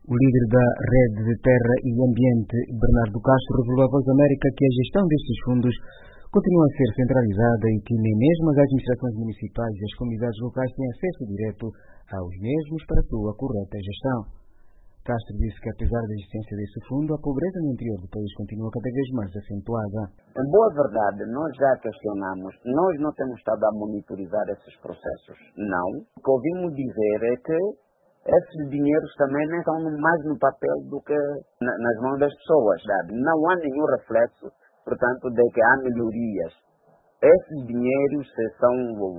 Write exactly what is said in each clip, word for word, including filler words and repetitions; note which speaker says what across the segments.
Speaker 1: O líder da Rede de Terra e Ambiente, Bernardo Castro, revelou à Voz da América que a gestão destes fundos continua a ser centralizada e que nem mesmo as administrações municipais e as comunidades locais têm acesso direto aos mesmos para a sua correta gestão. Castro disse que, apesar da existência deste fundo, a pobreza no interior do país continua cada vez mais acentuada.
Speaker 2: Em boa verdade, nós já questionamos, nós não temos estado a monitorizar esses processos. Não. O que ouvimos dizer é que esses dinheiros também nem estão mais no papel do que na, nas mãos das pessoas. Sabe? Não há nenhum reflexo, portanto, de que há melhorias. Esses dinheiros são,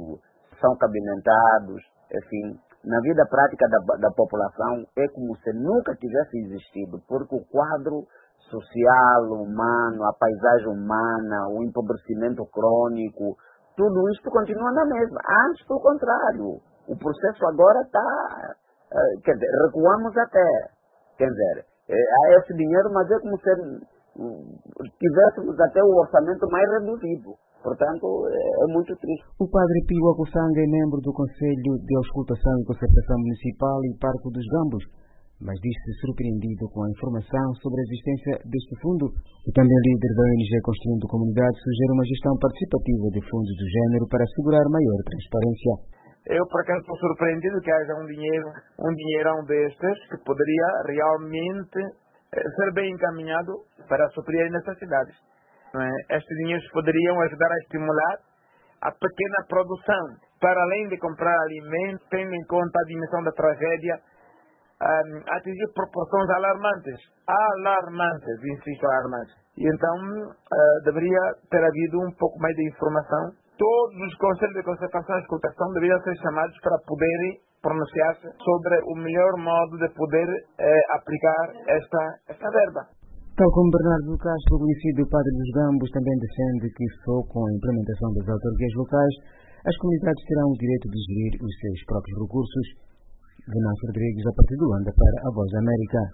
Speaker 2: são cabimentados, enfim, na vida prática da, da população é como se nunca tivesse existido, porque o quadro social, humano, a paisagem humana, o empobrecimento crônico, tudo isto continua na mesma. Antes, pelo contrário, o processo agora está... Uh, quer dizer, recuamos até, quer dizer, há esse dinheiro, mas é como se um, tivéssemos até o orçamento mais reduzido. Portanto, é, é muito triste.
Speaker 1: O padre Pio Agussanga é membro do Conselho de Auscultação e Concertação Municipal e Parque dos Gambos, mas disse-se surpreendido com a informação sobre a existência deste fundo. E também líder da O N G Construindo Comunidade sugere uma gestão participativa de fundos do género para assegurar maior transparência.
Speaker 3: Eu, por acaso, estou surpreendido que haja um dinheiro, um dinheirão destes que poderia realmente ser bem encaminhado para suprir as necessidades. Não é? Estes dinheiros poderiam ajudar a estimular a pequena produção, para além de comprar alimentos, tendo em conta a dimensão da tragédia, um, atingir proporções alarmantes, alarmantes, insisto, alarmantes. E então, uh, deveria ter havido um pouco mais de informação. Todos os conselhos de concertação e escutação deveriam ser chamados para poderem pronunciar-se sobre o melhor modo de poder eh, aplicar esta, esta verba.
Speaker 1: Tal como Bernardo Castro, o conhecido padre dos Gambos, também defende que só com a implementação das autarquias locais as comunidades terão o direito de gerir os seus próprios recursos. Venâncio Rodrigues, a partir de Luanda, para a Voz da América.